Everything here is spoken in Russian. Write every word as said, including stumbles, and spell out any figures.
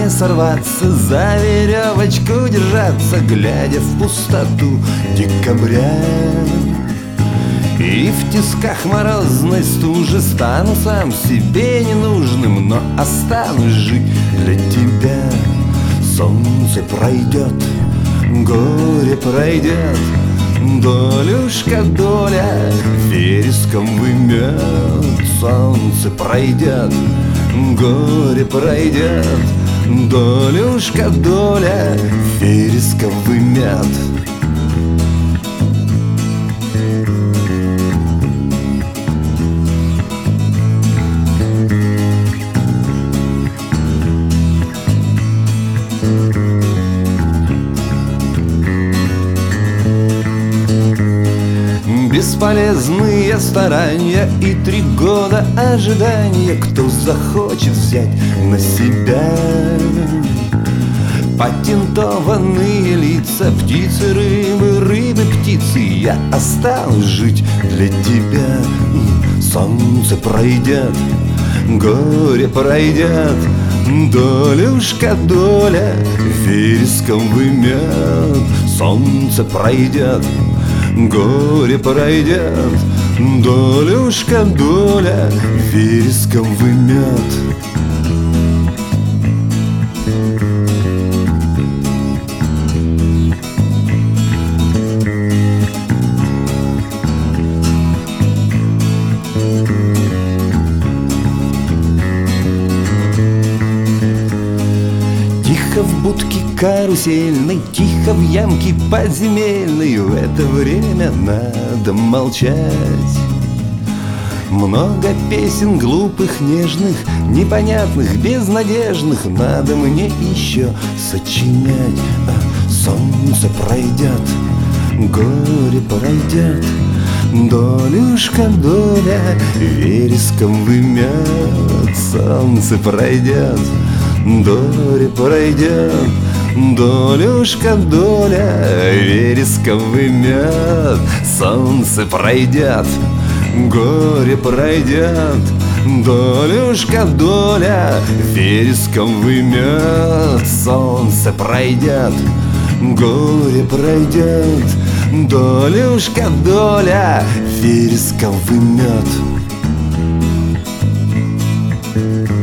не сорваться, за веревочку держаться, глядя в пустоту декабря. И в тисках морозной стужи стану сам себе ненужным, но останусь жить для тебя. Солнце пройдет, горе пройдет, долюшка доля вереском вымет. Солнце пройдет, горе пройдет, долюшка доля вереском вымет. Бесполезные старания и три года ожидания. Кто захочет взять на себя патентованные лица, птицы, рыбы, рыбы, птицы? Я останусь жить для тебя. Солнце пройдет, горе пройдет, долюшка доля вереском вымет. Солнце пройдет, горе пройдет, долюшка доля вереском вымет. Тихо в будке карусельной, тихо в ямке подземельной, в это время надо молчать. Много песен глупых, нежных, непонятных, безнадежных надо мне еще сочинять. А солнце пройдет, горе пройдет, долюшка доля вереском вымет. Солнце пройдет, горе пройдет, долюшка доля вереском вымет. Солнце пройдет, горе пройдет, долюшка доля вереском вымет. Солнце пройдет, горе пройдет, долюшка доля вереском вымет.